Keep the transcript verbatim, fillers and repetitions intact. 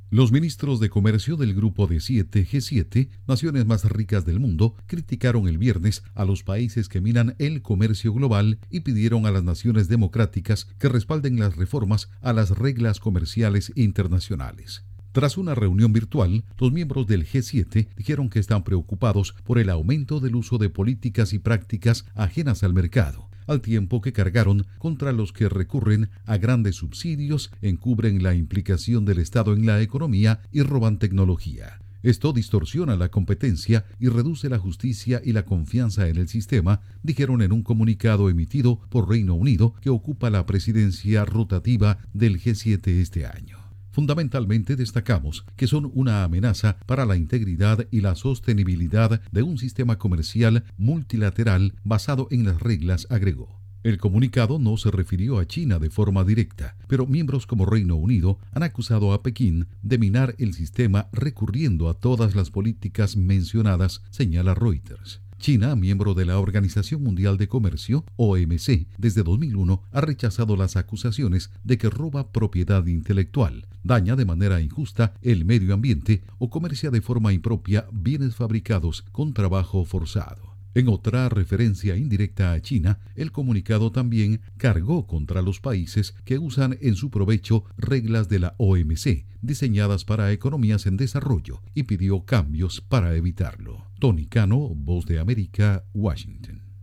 Los ministros de comercio del Grupo de siete, G siete, naciones más ricas del mundo, criticaron el viernes a los países que minan el comercio global y pidieron a las naciones democráticas que respalden las reformas a las reglas comerciales internacionales. Tras una reunión virtual, los miembros del G siete dijeron que están preocupados por el aumento del uso de políticas y prácticas ajenas al mercado, al tiempo que cargaron contra los que recurren a grandes subsidios, encubren la implicación del Estado en la economía y roban tecnología. Esto distorsiona la competencia y reduce la justicia y la confianza en el sistema, dijeron en un comunicado emitido por Reino Unido, que ocupa la presidencia rotativa del G siete este año. Fundamentalmente destacamos que son una amenaza para la integridad y la sostenibilidad de un sistema comercial multilateral basado en las reglas, agregó. El comunicado no se refirió a China de forma directa, pero miembros como Reino Unido han acusado a Pekín de minar el sistema recurriendo a todas las políticas mencionadas, señala Reuters. China, miembro de la Organización Mundial de Comercio, O M C, desde dos mil uno, ha rechazado las acusaciones de que roba propiedad intelectual, daña de manera injusta el medio ambiente o comercia de forma impropia bienes fabricados con trabajo forzado. En otra referencia indirecta a China, el comunicado también cargó contra los países que usan en su provecho reglas de la O M C, diseñadas para economías en desarrollo, y pidió cambios para evitarlo. Tony Cano, Voz de América, Washington.